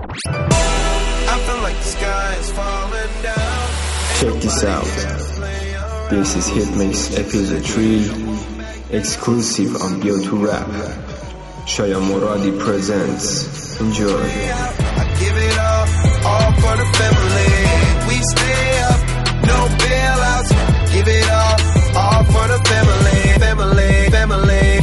I feel like the sky is falling down. Check this out. This is Hitmix episode 3, exclusive on Bio2 Rap. Shaya Moradi presents. Enjoy. I give it all for the family. We stay up, no bailouts. Give it all for the family. Family.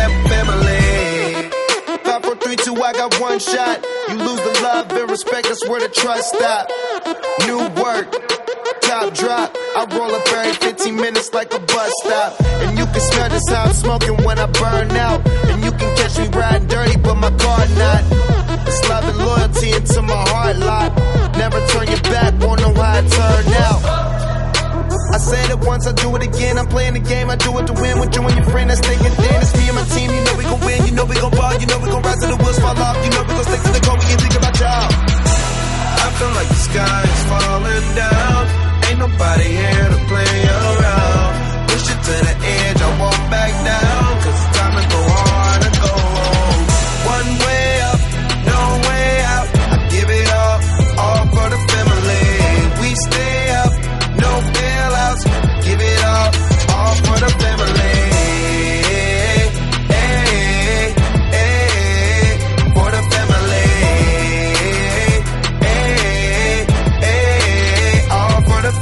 5, 4, 3, 2, I got one shot. You lose the love and respect, that's where the trust stop. New work, top drop. I roll up every 15 minutes like a bus stop. And you can smell this how I'm smoking when I burn out. And you can catch me riding dirty, but my car not. It's love and loyalty into my heart lot. Never turn your back, won't know how it turned out. I said it once, I do it again. I'm playing the game, I do it to win. With you and your friend, that's thinking then. It's me and my team, you know we gon' win. You know we gon' ball, you know we gon' rise till the wheels fall off. You know we gon' stick to the goal, we ain't think about y'all. I feel like the sky is falling down. Ain't nobody here to play around. Push it to the edge, I won't back down. Cause it's time to go hard and go home. One way up, no way out. I give it all for the family. We stay up, no bailouts. Give it all for the family. For the family. All for the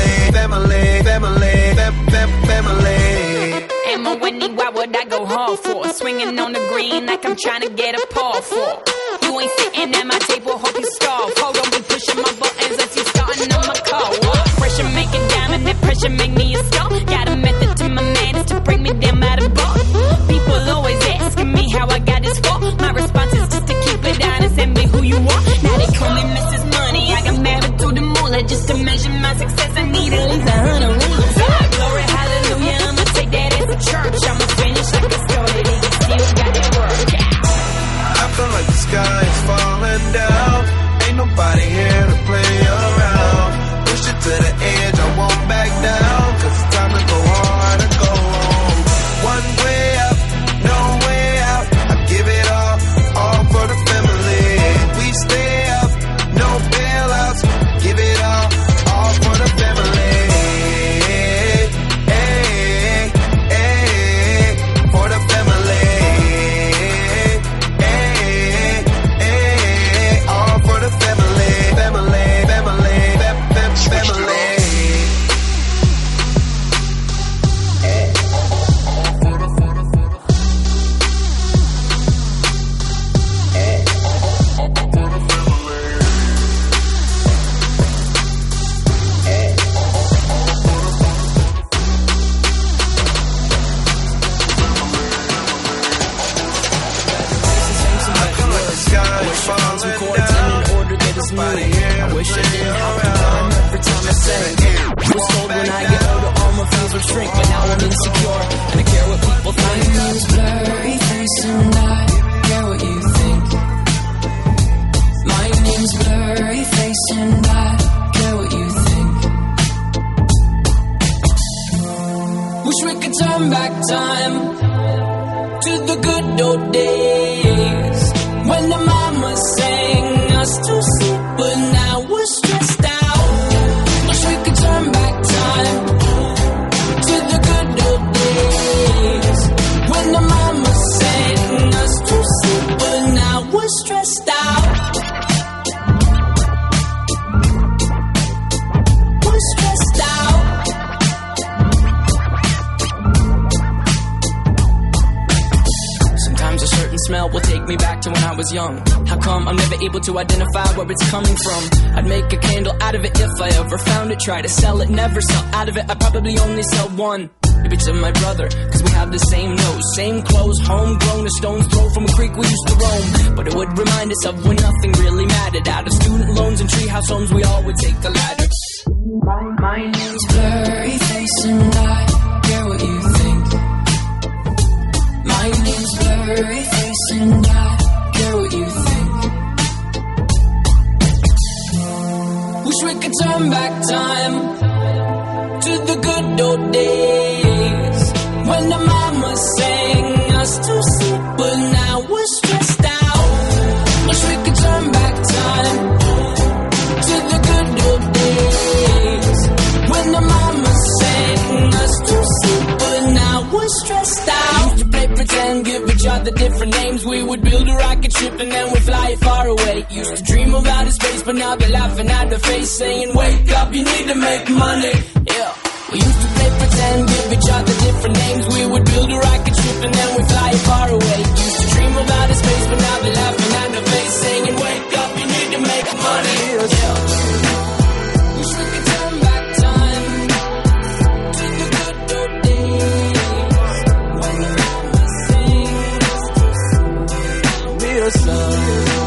family. Emma Whitney, why would I go hard for? Swinging on the green like I'm trying to get a paw for. You ain't sitting at my table, hope you starve. Hold on, be pushing my buttons as you starting on my car. Pressure make it diamond, that pressure make me a star. Got a method to my madness to bring me down by the bar. People always asking me how I got this far. My response is just to keep it honest and be who you are. Now they call me Mrs. Money, I got married to the moolah. Just to measure my success, I need at least 100 rulers. Glory, hallelujah, I'ma take that as a church. I'ma finish like I started it, you still got that work. I feel like the sky is falling down. Ain't nobody here to play around. Push it to the edge, I won't back down. Cause it's time to go hard and go home. One way up, no way out. I give it all for the family. We stay up, no bailouts. Give it all for the family. For the family. All for the family. Family. I wish I didn't have to rhyme every time I say it. Was told when I get older all my feels would shrink, but now I'm insecure and I care what people think. My name's blurry face and I care what you think. My name's blurry face and I care what you think. Wish we could turn back time to the good old days when the mama sang us to sleep, but now we're stressed out. Wish we could turn back time to the good old days when the mama sang us to sleep, but now we're stressed out. We're stressed out. Sometimes a certain smell will take me back to when I was young. How come I'm never able to identify where it's coming from? I'd make a candle out of it if I ever found it. Try to sell it, never sell out of it. I'd probably only sell one. Maybe to my brother, cause we have the same nose, same clothes, homegrown, a stone's throw from a creek we used to roam. But it would remind us of when nothing really mattered. Out of student loans and treehouse homes, we all would take the ladder. My name's blurry face and I care what you think. My name's blurry face and I care what you think. Wish we could turn back time to the good old days when the mama sang us to sleep, but now we're stressed out. Wish we could turn back time different names. We would build a rocket ship and then we'd fly it far away. Used to dream of outer space, but now they're laughing at the face, saying, wake up, you need to make money. Yeah. We used to play pretend, give each other different names. We would build a rocket ship and then we'd fly it far away. Used to dream of outer space, but now they're laughing at the face, saying, wake up, you need to make money. Yeah. Wish we could turn back time to the good old days when the mama sings me a song.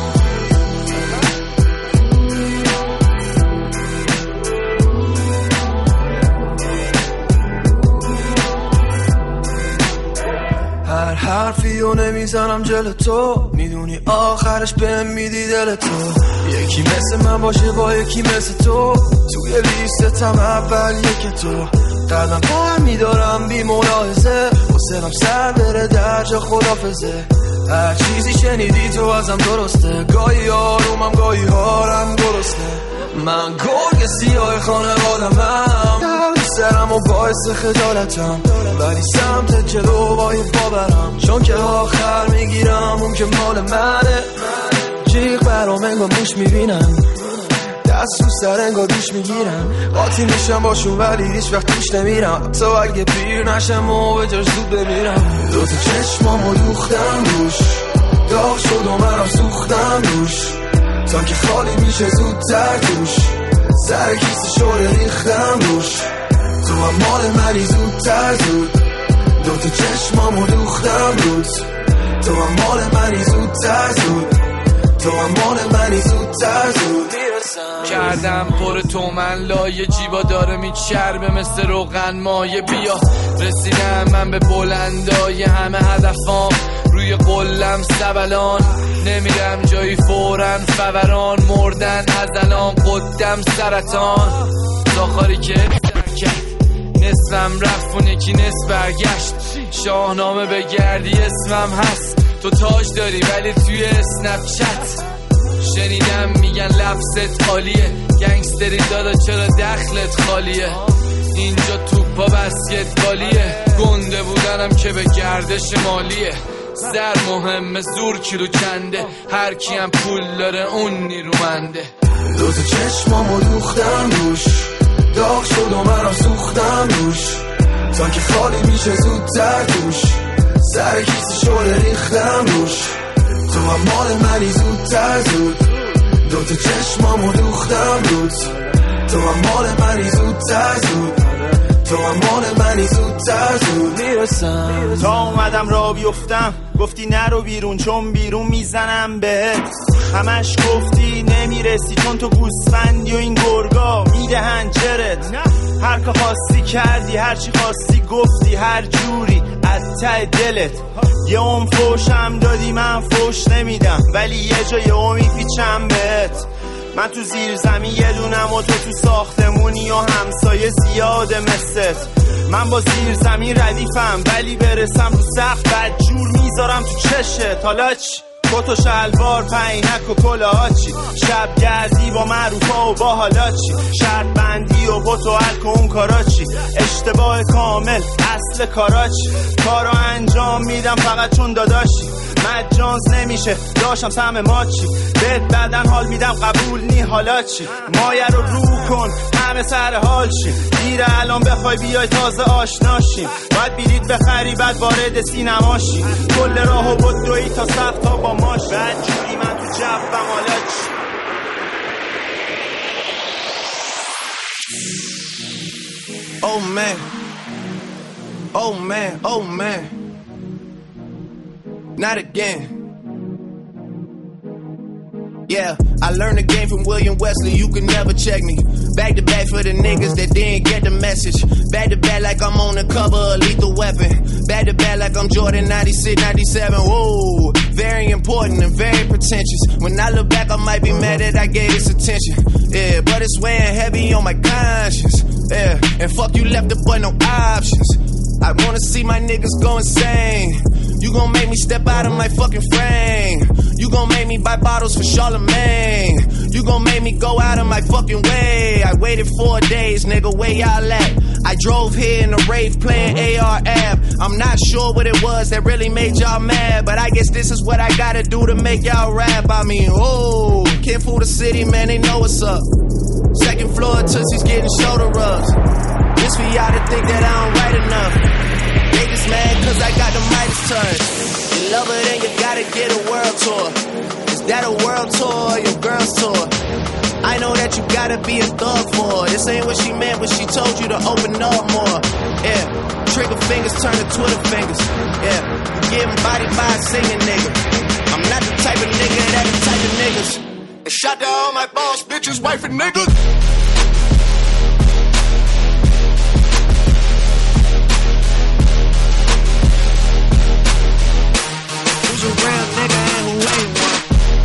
هر حرفی رو نمیزنم جلو تو، میدونی آخرش بهم میدی دل تو. یکی مثل من باشه با یکی مثل تو، توی لیستم اول یک تو. قدم بر میدارم بی ملاحظه، حسنم سر بره در جا خدافزه. هر چیزی شنیدی تو ازم درسته، گاهی آرومم گاهی هارم درسته. من گرگ سیاه خانوادمم، درد سرم و باعث خجالتم، ولی سمت جلو باید باورم، چون که آخر میگیرم اون که مال منه. جیغ برام انگار موش میبینم، دست رو سر انگار دوش میگیرم، قاطی میشم باشون ولی هیچ وقت توش نمیرم، تا اگه پیر نشم و به جاش زود بمیرم. دوتا چشمامو دوختم روش، داغ شد و منم سوختم روش، تا که خالی میشه زودتر توش، سر کیسه شوره ریختم روش. تو هم مال منی زودتر زود، دوتا چشمامو دوختم روز. تو هم مال منی زودتر زود، تو هم مال منی زودتر زود. کردم پر تو من لایه، جیبا داره میچربه مثل روغن مایه. بیا رسیدم من به بلندای همه هدفام، روی قلم سبلان نمیرم جایی فورن فوران، مردن از الان قدم سرطان. زاخاری که نصفم رفت و نکی نصف برگشت، شاهنامه بگردی اسمم هست. تو تاج داری ولی توی اسنپ چت شنیدم میگن لفظت عالیه، گنگستری دادا چرا دخلت خالیه، اینجا توپا بسکتبالیه، گنده بودنم که به گردش مالیه. زر مهمه زور کیلو کنده، هر کیم پول داره اون نیرومنده. دوتا چشمامو دوختم روش، داغ شد و منم سوختم روش، تا که خالی میشه زودتر توش، سر کیسه شوره ریختم روش. تو هم مال منی زودتر زود، دوتا چشمامو دوختم روز. تو هم مال منی زودتر زود، تو هم مال منی زودتر زود میرسم. تا اومدم را بیفتم گفتی نرو بیرون چون بیرون میزنم بهت، همش گفتی نمیرسی چون تو گوسفندی و این گرگا میدهن جرت. هر که خواستی کردی، هر چی خواستی گفتی، هر جوری از ته دلت. یه فوشم دادی من فوش نمیدم، ولی یه جا یه میپیچم بهت. من تو زیر زمین یه دونم و تو ساختمونی و همسایه زیاده مثلت. من با زیر زمین ردیفم ولی برسم رو سقف بدجور میذارم تو چشت. حالا چی؟ کت و شلوار پینک و کلاهاچی، شب گردی با معروفا و با حالاچی، شرط بندی و بوت و الک و اون کاراچی، اشتباه کامل اصل کاراچی. کارو انجام میدم فقط چون داداشی، مجانز نمیشه داشتم سهم ماچی، بهت بعدن حال میدم قبول نی حالا چی. مایه رو رو کن همه سر حال شیم، دیره الان بخوای بیای تازه آشناشیم، باید بلیط بخری بعد وارد سینما شی، کل راهو بدوی تا سقفا با ماش، بعد جوری من تو جبم حالا چی. Oh man, oh man, oh man, not again. Yeah, I learned the game from William Wesley, you can never check me. Back to back for the niggas that didn't get the message. Back to back like I'm on the cover of Lethal Weapon. Back to back like I'm Jordan 96, 97. Whoa, very important and very pretentious. When I look back I might be mad that I gave this attention. Yeah, but it's weighing heavy on my conscience. Yeah, and fuck you left the boy no options. I wanna see my niggas go insane. You gon' make me step out of my fucking frame. You gon' make me buy bottles for Charlemagne. You gon' make me go out of my fucking way. I waited 4 days, nigga, where y'all at? I drove here in a rave playing AR-AB. I'm not sure what it was that really made y'all mad, but I guess this is what I gotta do to make y'all rap. I mean, oh, can't fool the city, man, they know what's up. Second floor, Tootsie's getting shoulder rubs. This for y'all to think that I don't write enough. Niggas mad cause I got the Midas touch. You love her, then you gotta get a world tour. Is that a world tour or your girl's tour? I know that you gotta be a thug for her. This ain't what she meant when she told you to open up more. Yeah, trigger fingers turn to Twitter fingers. Yeah, you getting bodied by a singing nigga. I'm not the type of nigga that the type of niggas. And shout to all my boss bitches, wife and niggas. Who's a real nigga and who ain't one?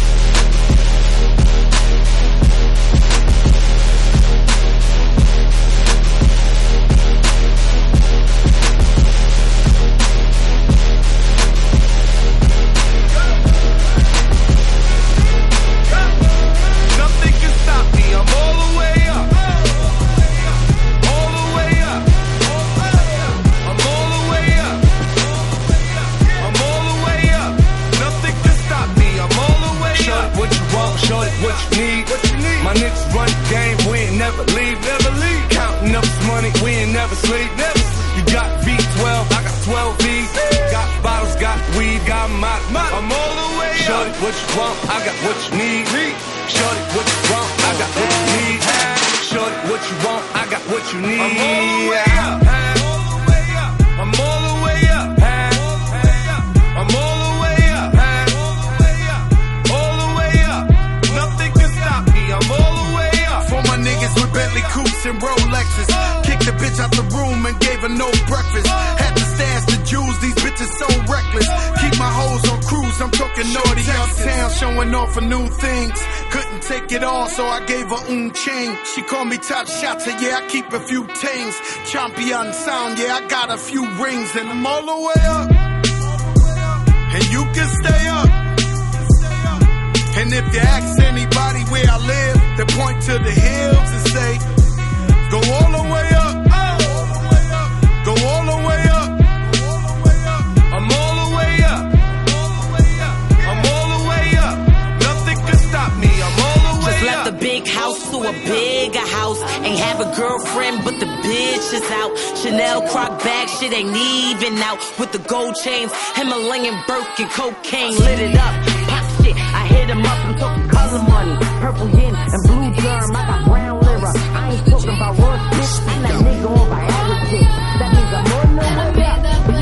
What you want, I got what you need. Shorty, what you want, I got what you need. Shorty, what you want, I got what you need. I'm all the way up. I'm all the way up. I'm all the way up. All the way up. Nothing can stop me. I'm all the way up. For my niggas with Bentley coupes and Rolexes, kicked the bitch out the room and gave her no breakfast. Had to stash the jewels, these bitches so reckless. Keep my hoes on cruise, I'm talking naughty uptown, showing off for new things. Couldn't take it all, so I gave her chain. She called me top shotter, yeah, I keep a few tings. Champion sound, yeah, I got a few rings. And I'm all the way up, and you can stay up. And if you ask anybody where I live, they point to the hills and say, go all the way up, go all the way up. I'm all the way up. I'm all the way up. Nothing can stop me. I'm all the way up. Just left the big house to a bigger house. Ain't have a girlfriend, but the bitch is out. Chanel croc bag, shit ain't even out. With the gold chains, Himalayan Birkin, cocaine lit it up. Pop shit, I hit him up. I'm talking color money, purple yin and blue germ. I got brown lira. I ain't talking about roast bitch. I'm that nigga on Viagra shit. That means I'm on the way up.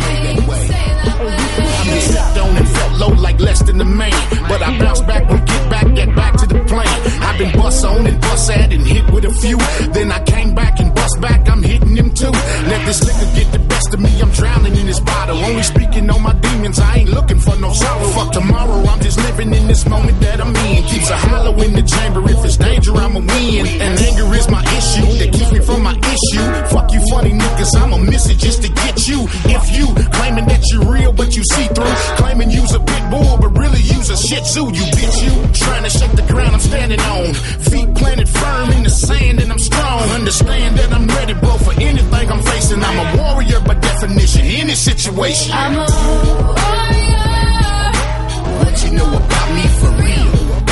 I been stepped on and felt low like less than the man. But I bounce back when get back to the plan. I've been bust on and bust at and hit with a few. Then I came back and bust back, I'm hitting them too. Let this liquor get the best of me, I'm drowning in this bottle. Only speaking on my demons, I ain't looking for no sorrow. Fuck tomorrow, I'm just living in this moment that I'm in. Keeps a hollow in the chamber, if it's danger, I'ma win. And anger is my issue, that keeps me from my issue. Fuck you funny niggas, I'ma miss it just to get you. If you claiming that you're real, but you see through. Claiming you's a pit bull, but really you's a shih tzu, you bitch you. Trying to shake the ground I'm standing on. Feet planted firm in the sand and I'm strong. Understand that I'm ready, bro, for anything I'm facing. I'm a warrior by definition, any situation. I'm a warrior. What you know about me for real?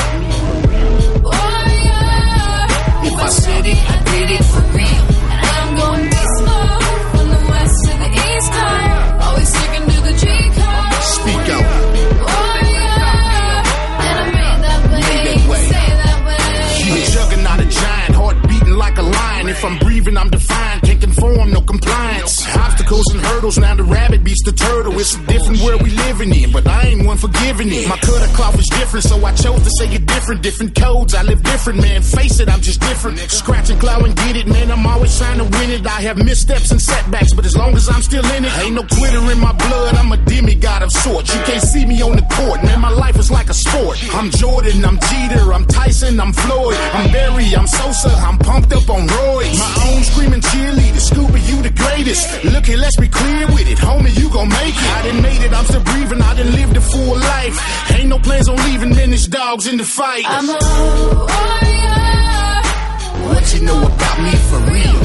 Warrior. If I said it, I did it for real. And I'm going beast mode from the west to the east coast. Always sticking to the G code. Speak out. Warrior. And I made that way. Say that way. You a juggernaut, a giant, heart beating like a lion. If I'm breathing, I'm defiant, can't conform, no compliance. Obstacles and hurdles, now the rabbit beats the turtle. It's a different world we living in, but I ain't one forgiving it. My cut of cloth is different, so I chose to say it different. Different codes, I live different, man. Face it, I'm just different. Scratch and claw and get it, man. I'm always trying to win it. I have missteps and setbacks, but as long as I'm still in it, ain't no quitter in my blood. I'm a demigod of sorts. You can't see me on the court, man. My life is like a sport. I'm Jordan, I'm Jeter, I'm Tyson, I'm Floyd, I'm Barry, I'm Sosa, I'm pumped up on roids. My own screaming cheerleader, Scooby, you the greatest. Look here, let's be clear with it, homie, you gon' make it. I done made it, I'm still breathing, I done lived a full life. Ain't no plans on leaving, man, it's dogs in the fight. I'm a warrior. know about me for real.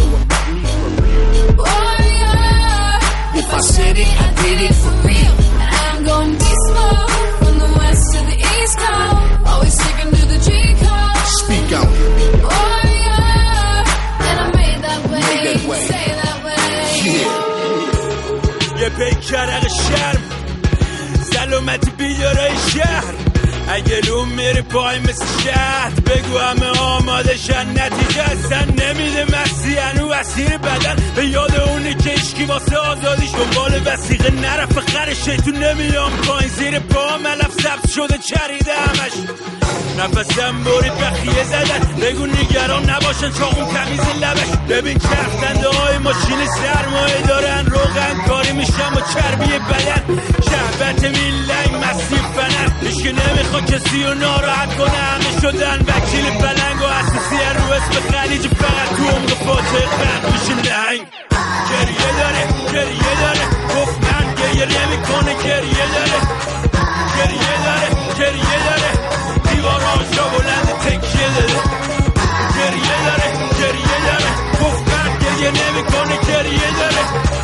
Warrior. If I said it, I did it for real. I'm going beast mode from the west to the east coast. Always sticking to the G code. Speak on it. Warrior. And I made that way. Made that way. Say that way. Yeah. یه پیکرق شرم سلامتی بیدارای شهر اگه لوم میره پای مثل شهد بگو همه آماده شن نتیجه اصلا نمیده مسیحنو اسیر بدن به یاد اونی که اشکی واسه آزادیش دنبال وسیقه نرفه خر شیطون نمیام پایین زیر پا ملف سبز شده چریده همش نفسم برید بخیه زدن بگو نگران نباشن چاقون تمیز لبش ببین چرخدنده های ماشین سرمایه دارن روغن کاری میشن با چربی بدن شهبت میلنگ مسیح فنر هیچکی نمیخوا کسی رو ناراحت کنه همه شدن وکیل پلنگ و اساسی رو اسم خلیج فقط تو عمق فاتح خرد میشه نهنگ گریه داره گفت من گریه نمیکنه گریه داره دیواراشا بلند تکیه داده گریه داره گفت من گریه نمیکنه گریه داره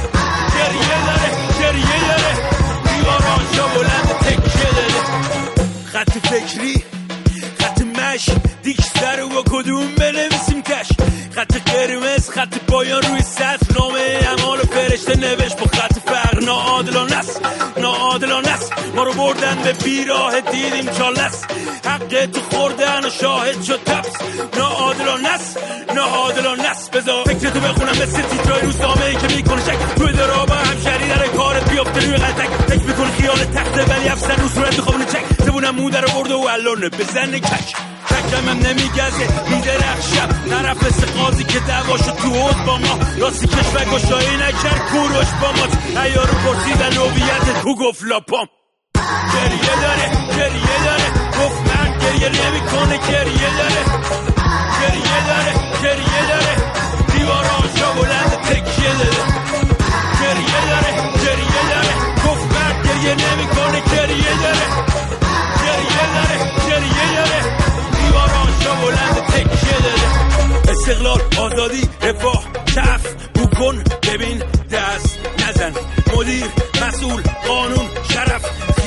دیواراشا بلند تکیه داده خط فکری خط مش دیکستر و با کدوم بنویسیم کش خط قرمز خط پایان روی سطح نامه اعمال فرشته نوشت با خط فقر ناعادلانه است ما رو بردن به بیراه دیدیم چالس حق تو خوردن و شاهد شد تپس ناعادلانه است بذار فکرتو بخونم مثل تیترای روزنامه ای که میکنه شک توی درابا همشری در کارت بیافته روی قلتک فکر میکنه خیال تخته ولی افسر رو صورت خوابونه چک زبونم مو در برده و الانه بزنه کک ککم هم نمیگزه میدرخشم طرف مثل قاضی که دعواشو تو حد با ما راستی کشور گشایی نکرد کوروش با ما ایارو پرسیدن هویتت کو گفت لاپام گریه داره گفت من گریه نمیکنه گریه داره دیواراشا بلند تکیه داده گریه داره گفت من گریه نمیکنه گریه داره دیواراشا بلند تکیه داده استقلال آزادی رفاه کف بکن ببین دست نزن مدیر مسئول قانون شرف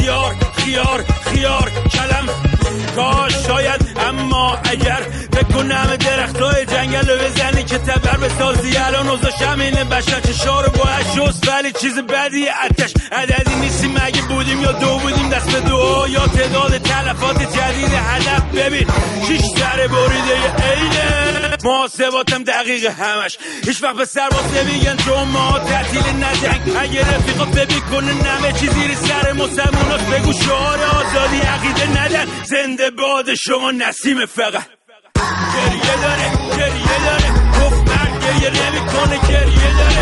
خیار کلم کاش شاید اما اگر بکنم درختای جنگل رو بزنی که تبر بسازی الان اوضاعشم اینه بشر چشارو با اشوست ولی چیز بدی اتش عددی نیستیم اگه بودیم یا دو بودیم دست به دعا یا تعداد تلفات جدید هدف ببین 6 سر بریده اینه محاسباتم دقیقه همش هیچ وقت به سرباز نمیگن چون ما تعطیل نجنگ اگه رفیقات ببین کنه نمه چی زیر سر مسلمونات بگو شعار آزادی عقیده ندن زنده باد شما نسیم فقط گریه داره گفت من گریه نمیکنه گریه داره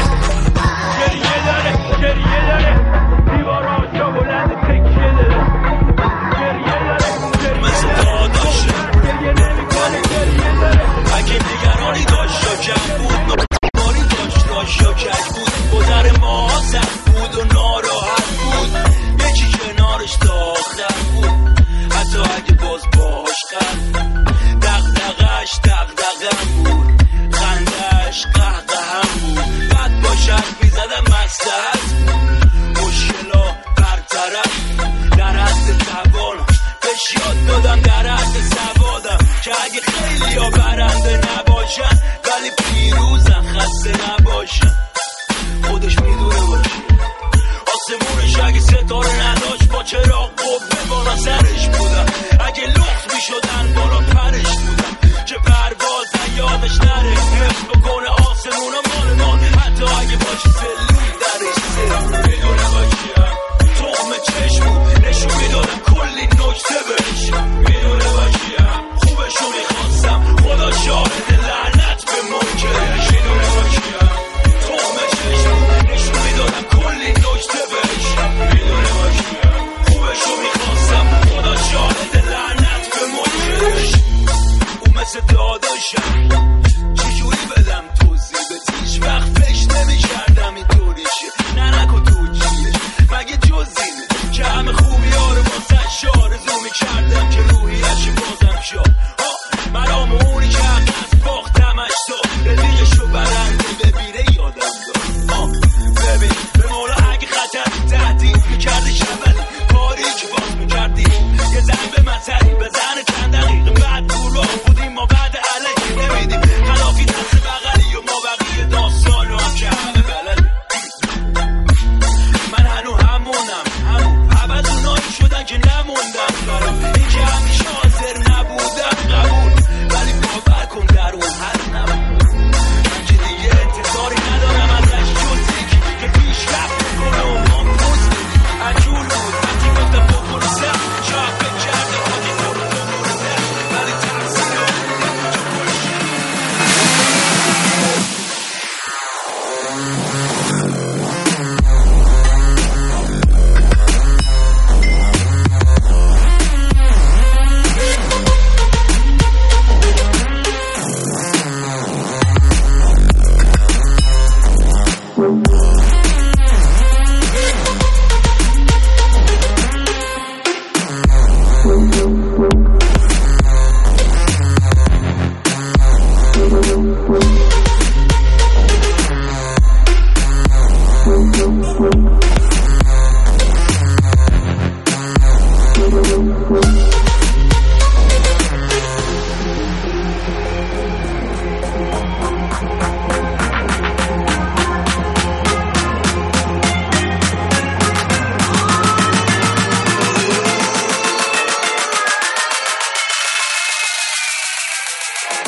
دیواراشا بلند تکیه داره گریه داره مثل داداشه گریه نمیکنه گریه داره اگه نگرانی داشت شاکر بود ناری داشت شاکر بود گذر ما سخت بود و ناراحت بود یکی کنارش داختر بود حتی اگه باز باش کرد دغدغش دغدغم بود خندش قهقهم بود بد باشد میزدم مصلحت مشکلا برطرف در حد توان بهش یاد دادم در حد سوادم که اگه خیلی ها برنده نباشن ولی پیروزن خسته نباشن خودش میدونه باشه آسمونش اگه ستاره نداشت با چراغ قبه بالا سرش بودم اگه لخت میشدن بالا پرش بودم که پروازن یادش نره حفظ بکنه آسمون و مال حتی اگه باشی سلوی درش سر میدونه باشیم تخم چشمو نشون میدادم کلی نکته بهش میدونه باشیم خوبشو میخواستم خدا شاهد لعنت به منکرش میدونه باشیم تخم چشمو نشون میدادم کلی نکته بهش میدونه باشیم خوبشو میخواستم خدا شاهد لعنت به منکرش او مثل داداشم چجوری بدم توضیح به هیچ وقت فکر نمی‌کردم اینطوریشه نکن تو چیش مگه جز اینه که همه خوبی ها رو واسه آرزو می‌کردم که روحیش بازم شد مرام اونی که از باختمش تو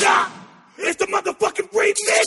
Yeah, it's the motherfucking remix.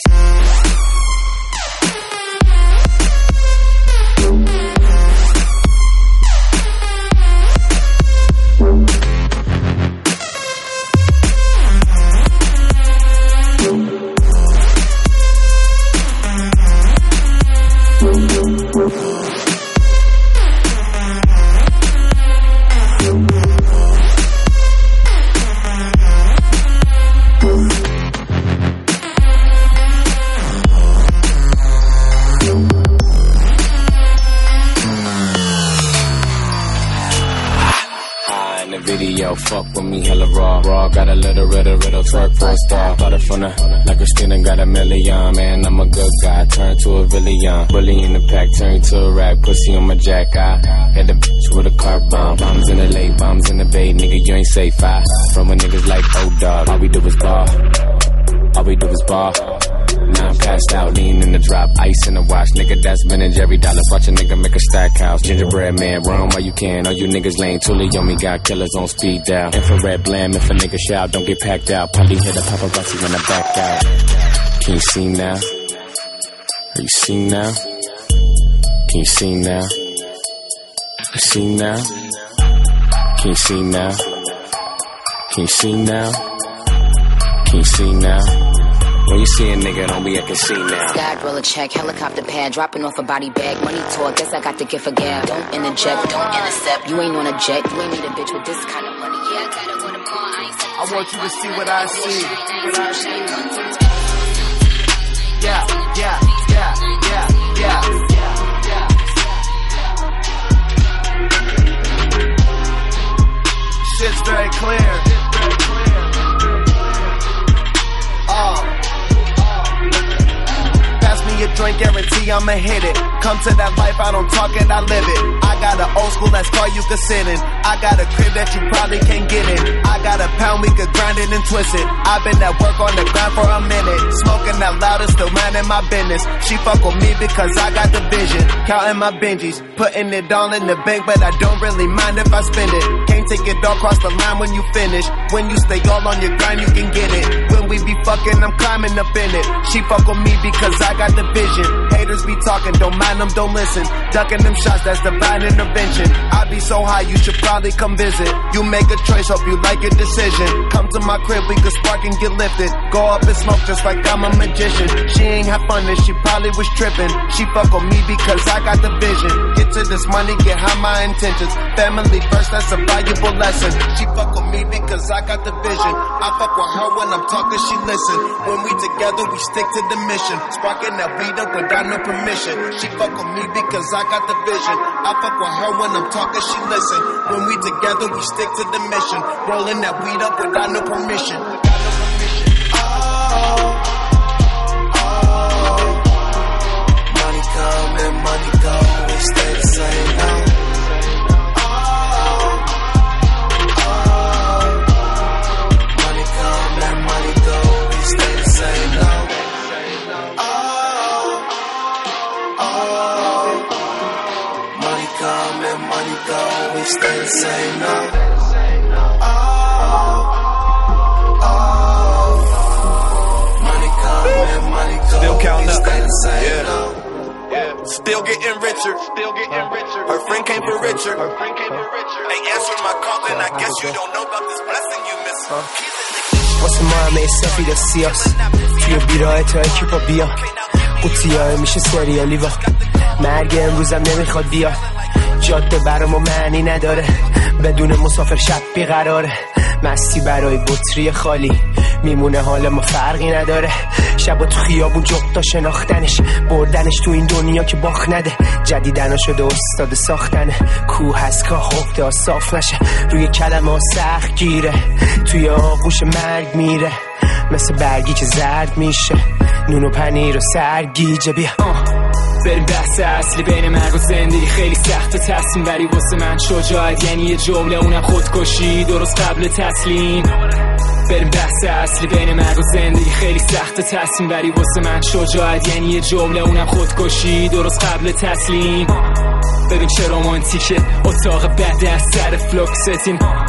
Video, fuck with me, hella raw, got a little riddle, twerk for a star. Got it from the, like Christina, got a million, man, I'm a good guy, turn to a villain. Bully in the pack, turn to a rap, pussy on my jack, I hit the bitch with a car bomb. Bombs in the lake, bombs in the bay, nigga, you ain't safe, I from a niggas like O-Dog, all we do is ball, all we do is ball. Now I'm passed out, lean in the drop, ice in the wash, nigga, that's Ben and Jerry Dollars. Watch a nigga make a stack house, gingerbread man, run while you can. All you niggas lame, Tully on me, got killers on speed dial. Infrared blam, if a nigga shout, don't get packed out. Probably hit a paparazzi when I back out. Can you see now? Are you see now? Can you see now? You see now? Can you see now? Can you see now? Can you see now? When you see a nigga, don't be acting see now. Sky roll a check, helicopter pad, dropping off a body bag. Money talk, guess I got the gift of gab. Don't interject, don't intercept. You ain't on a jet, you ain't need a bitch with this kind of money. Yeah, I got it with a paw, I ain't I want you to see what I see. Yeah. Shit's very clear. Pass me a drink, guarantee I'ma hit it. Come to that life, I don't talk it, I live it. I got an old school that's car you could sit in. I got a crib that you probably can't get in. I got a pound, we could grind it and twist it. I've been at work on the grind for a minute. Smoking that loud and still minding my business. She fuck with me because I got the vision. Counting my Benjis, putting it all in the bank, but I don't really mind if I spend it. Can't take it all across the line when you finish. When you stay all on your grind, you can get it. When we be fucking, I'm climbing up in it. She fuck with me because I got the vision. Haters be talking, don't mind them, don't listen. Ducking them shots, that's divine intervention. I be so high, you should probably come visit. You make a choice, hope you like your decision. Come to my crib, we could spark and get lifted. Go up and smoke just like I'm a magician. She ain't have fun and she probably was tripping. She fuck with me because I got the vision. Get to this money, get high my intentions. Family first, that's a valuable lesson. She fuck with me because I got the vision. I fuck with her when I'm talking, she listen. When we together, we stick to the mission. Sparking that weed up without no permission. She fuck with me because I got the vision. I fuck with her when I'm talking, she listen. When we together, we stick to the mission. Rolling that weed up without no permission. Money come and money go, we stay the same now. Money come and money go, we stay the same now. Money come and money go, we stay the same now. Money come and money go, still counting we up. stay the same Yeah. now. Still getting richer. Her friend came for richer. Ain't answering my call, then I guess you don't know about this blessing you missing. واسه ما همه سفید سیاس توی بیراه تا اکیپا بیا قوطیاه میشه سریالی با مرگ امروزم نمیخواد بیا جاده برامو معنی نداره بدون مسافر شب بیقراره مستی برای بطری خالی میمونه حال ما فرقی نداره شبا تو خیابون جغدا شناختنش بردنش تو این دنیا که باخت نده جدیدنا شده استاد ساختنه کوه هست که خفته صاف نشه روی کلمه سخت گیره توی آغوش مرگ میره مثل برگی که زرد میشه نون و پنیر و سرگیجه بیا بریم بحث اصلی بین مرگ و زندگی خیلی سخت تصمیم بری واسه من شجاعت یعنی یه جمله اونم خودکشی درست قبل تسلیم بریم بحث اصلی بین مرگ و زندگی خیلی سخت تصمیم بری واسه من شجاعت یعنی یه جمله اونم خودکشی درست قبل تسلیم ببین چه رومانتیکه اتاق بعد از سر فلوکستین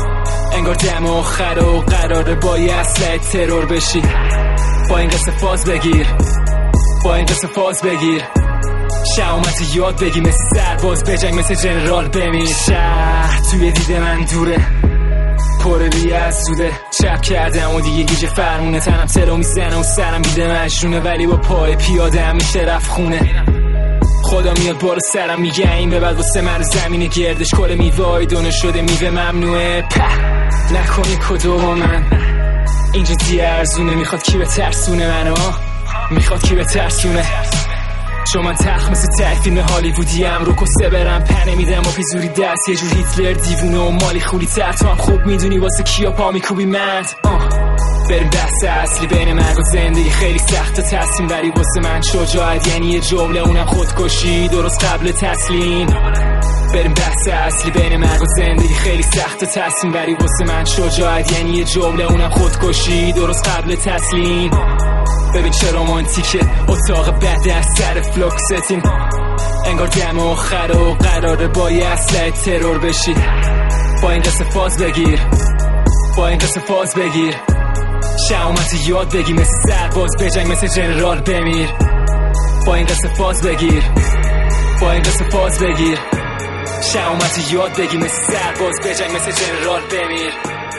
انگار دم آخر و قراره با یه اسلحه ترور بشی. با این قصه فاز بگیر، با این قصه فاز بگیر، شهامت یاد بگی، مثل سرباز بجنگ، مثل جنرال بمیر. شهر توی دید من دوره، پر ریه از زوده، چپ کردم و دیگه گیج فرمونه، تنم ترو میزنه و سرم بیده مجنونه، ولی با پای پیاده هم میشه رفت خونه. خدا میاد بالا سرم میگه این به بعد واسه من زمین گردش کل میوه آیدونه شده، میوه ممنوعه. نکنی کدوم من اینجا دیگه ارزونه، میخواد کی به ترسونه منو، میخواد کی به ترسونه. چون من تخت مثل ته فیلم هالیوودی ام، رو کسه برم پنه میدم و پیزوری دست، یه جور هیتلر دیوونه و مالی خولی تر. تو هم خوب میدونی واسه کیا پا میکوبی مند. بریم بحث اصلی بین مرگ و زندگی، خیلی سخت و تصمیم ولی واسه من شجاعت یعنی یه جمله، اونم خودکشی درست قبل تسلیم. بریم بحث اصلی بین مرگ و زندگی، خیلی سخت و تصمیم ولی واسه من شجاعت یعنی یه جمله، اونم خودکشی درست قبل تسلیم. ببین چه رومانتیکه اتاق بد در سر فلوکستین، انگار دم آخر و قراره با یه اسلحه ترور بشی. با این قصه فاز بگیر، با این قصه فاز بگیر، شهامت یاد بگی، مثل سرباز بجنگ، مثل جنرال بمیر. با این قصه فاز بگیر، با این قصه فاز بگیر، شهامت یاد بگی، مثل سرباز بجنگ، مثل جنرال بمیر.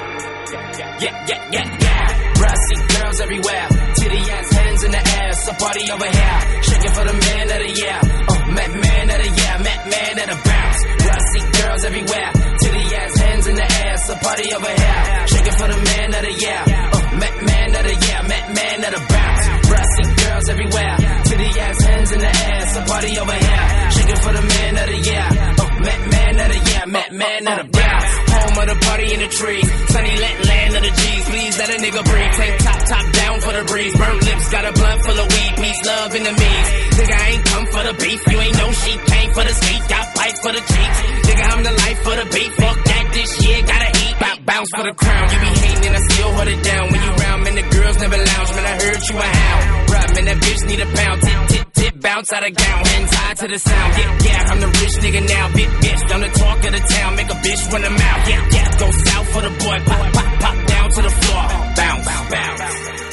Rusty girls everywhere, titty ass hands in the air, so party over here, shaking for the man of the year, met man of the year, met man of the bounce. Rusty girls everywhere, titty ass hands in the air, so party over here, shaking for the man of the year, met man of the year, met man of the bounce. Rusty girls everywhere, titty ass hands in the air, so party over here, shaking for the man of the year, met man of the year, met man of the bounce. Home of the party in the tree, sunny land of the G's, please let a nigga breathe. Tank top down for the breeze, burnt lips, got a blunt full of weed, peace, love, enemies. Nigga, I ain't come for the beef, you ain't no sheep, came for the speed, got pipes for the cheeks. Nigga, I'm the life for the beat, fuck that, this year, gotta eat, bounce for the crown. You be hating and I still hold it down, when you round, man, the girls never lounge, man, I heard you a hound. Bruh, man, that bitch need a pound, tip, bounce out of gown, hands high to the sound. Yeah, I'm the rich nigga now, big bitch, I'm the talk of the town, make a bitch run them out. Yeah, go south for the boy, pop down to the floor, bounce. Bounce.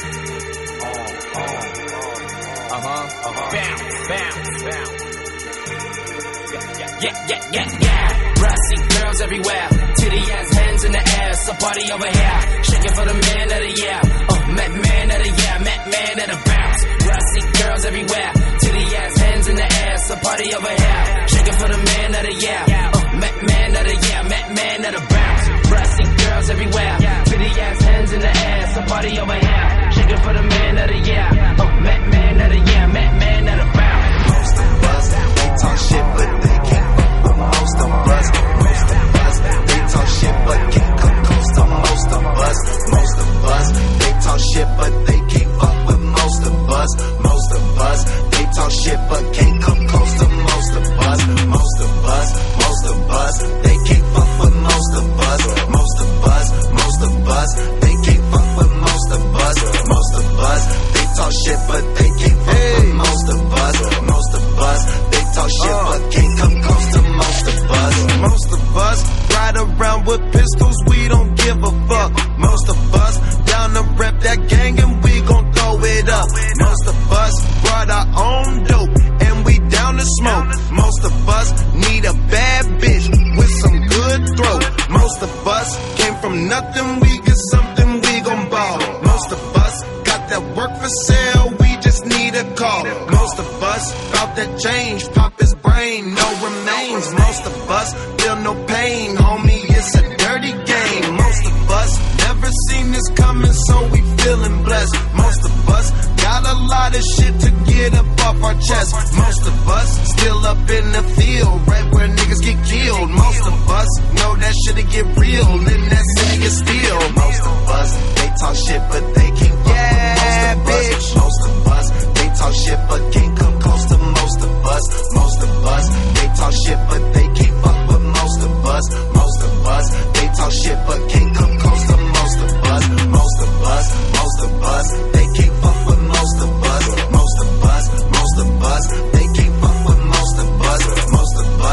Yeah. Rusty girls everywhere, titty ass hands in the air, so party over here, shaking for the man of the year, met man of the year, met man of the bounce. Rusty girls everywhere, titty ass hands in the air, so party over here, shaking for the man of the year, met man of the year, met man of the bounce. Rusty girls everywhere, titty ass hands in the air, so party over here, shaking for the man of the year, met man of the year, met man of the bounce. Most of us, they talk shit but they can't fuck with most of us. Most of us, they talk shit but can't come close to most of us. Most of us, they talk shit but they can't fuck with most of us. Most of us, they talk shit but can't come close to most of us. Most of us, most of us, they can't fuck with most of us. Most of us, most of us, they can't fuck with most of us. Most of us, they talk shit but they can't fuck with most of us. Most of us, they talk shit but can't come close to most of us. Most of us ride around with pistols, we don't give a fuck. Most of us down to rep that gang and we gon' throw it up. Most of us brought our own dope and we down to smoke. Most of us need a bad bitch with some good throat. Most of us came from nothing, we get something, we gon' ball. Most of us got that work for sale, we just need a call. Most of us bout that change, pop his brain, no remains. Most of us feel no pain, homie, it's a dirty game. Most of us never seen this coming, so we feeling blessed. Most of us got a lot of shit to get up off our chest. Most of us still up in the field, right where niggas get killed. Most of us know that shit'll get real, in that city is still. Most of us, they talk shit but they can't fuck with most of us. Most of us, they talk shit but can't come close to most of us. Most of us, they talk shit but they can't fuck with most of us. Most of us, they talk shit but can't come close to most of us. Most of us, most of us, they can't fuck with most of us. Most of us, most of us, they can't fuck with most of us. Most of us.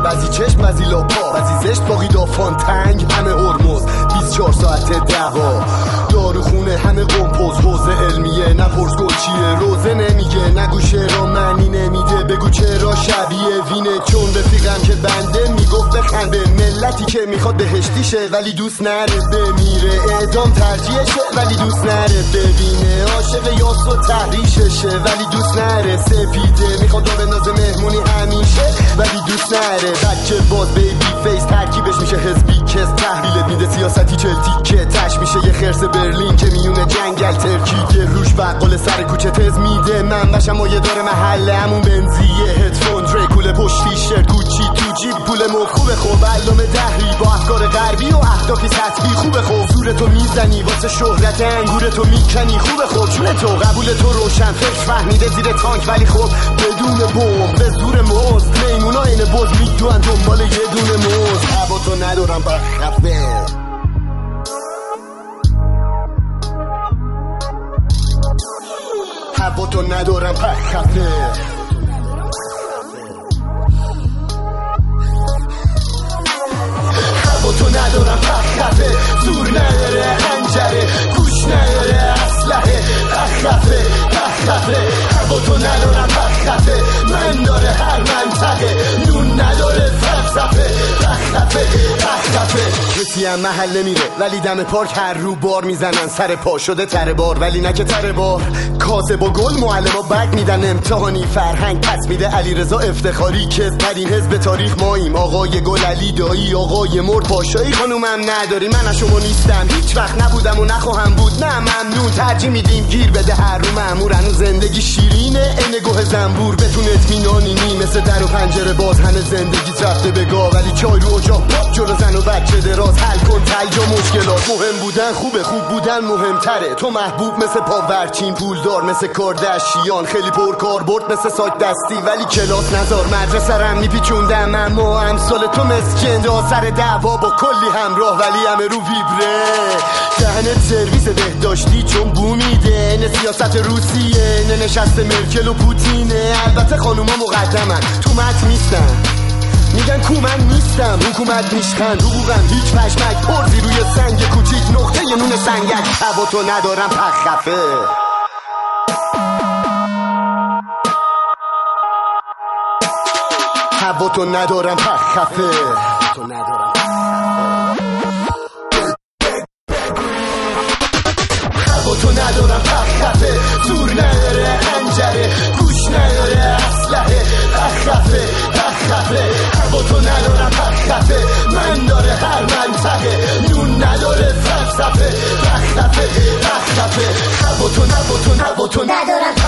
بعضی چشم بعضی لاپا بعضی زشت باقی دافان تنگ همه هرمز 24 ساعت دعوا دارو خونه همه قمپوز حوزه علمیه نپرس گل چیه روزه نمیگه نگو شعرها معنی نمیده بگو چرا شبیه وینه چون رفیقم که بنده میگفت بخنده ملتی که میخواد بهشتیشه ولی دوست نره بمیره اعدام ترجیحشه ولی دوست نره ببینه عاشق یاس و تحریششه ولی دوست نره سپیده میخواد دو بندازه مهمونی همیشه ولی دوست نره بچه باز بیبی فیس ترکیبش میشه حزبی کس تحویلت میده سیاستی چلتی که تش میشه یه خرس برلین که میونه جنگل ترکی که روش بقال سر کوچه تز میده من بشم مایه داره محله همون بنزیه هدفون دریکول پشت فیشر کوچی تو جیب پول خوبه خوب علامه دهری با افکار غربی و اهدافی سطحی خوبه خوب زورتو میزنی واسه شهرت انگورتو میکنی خوبه خوب چونه تو قبول تو روشن فکر فهمیده زیر تانک ولی خب بدون بمب به زور مزد میمونا اینه بود میدوان دنبال یه دونه مزد هوا تو ندارم بخفه هوا تو ندارم بخفه هوا تو ندارم بخفه زور نداره هنجره گوش نداره اسلحه بخفه هوا تو ندارم بخفه من داره هر منطقه نون نداره فلسفه بخفه کسی هم محله میره ولی دم پارک هر رو بار میزنن سر پا شده تره بار ولی نه که تره بار کاسه با گل معلم بگ میدن امتحانی فرهنگ پس میده علیرضا افتخاری که ترین حزب تاریخ ماییم آقای گل علی دایی آقای مرد پاشایی خانومم نداری من از شما نیستم هیچ وقت نبودم و نخواهم بود نه ممنون ترجیح میدیم گیر بده هر رو مأمور هنوز زندگی شیرینه این گوه زنبور بتون اطمینانی نی مثل در و پنجره باز همه زندگی رفته بگاه ولی چای رو اجاق جلو زن و بچه دراز حل کن تلجا مشکلات مهم بودن خوبه خوب بودن مهمتره تو محبوب مثل پاورچین پولدار مثل کاردشیان خیلی پرکار برد مثل ساک دستی ولی کلاس نزار مدرسه رم میپیچوندم اما امثال تو مسکند آثر دعوا با کلی همراه ولی همه رو ویبره دهنت سرویس بهداشتی چون بو میده نه سیاست روسیه نه نشست مرکل و پوتینه البته خانوما مقدمن تو متن نیستن میگن کو من نیستم حکومت میشخند حقوقم هیچ پشمک پرزی روی سنگ کوچیک نقطه ی نون سنگک هوا تو ندارم پخفه هوا تو ندارم پخفه هوا تو ندارم پخفه زور نداره هنجره گوش نداره اسلحه پخفه هوا تو ندارم پخفه من داره هر منطقه نون نداره فلسفه پخفه هوا تو ندارم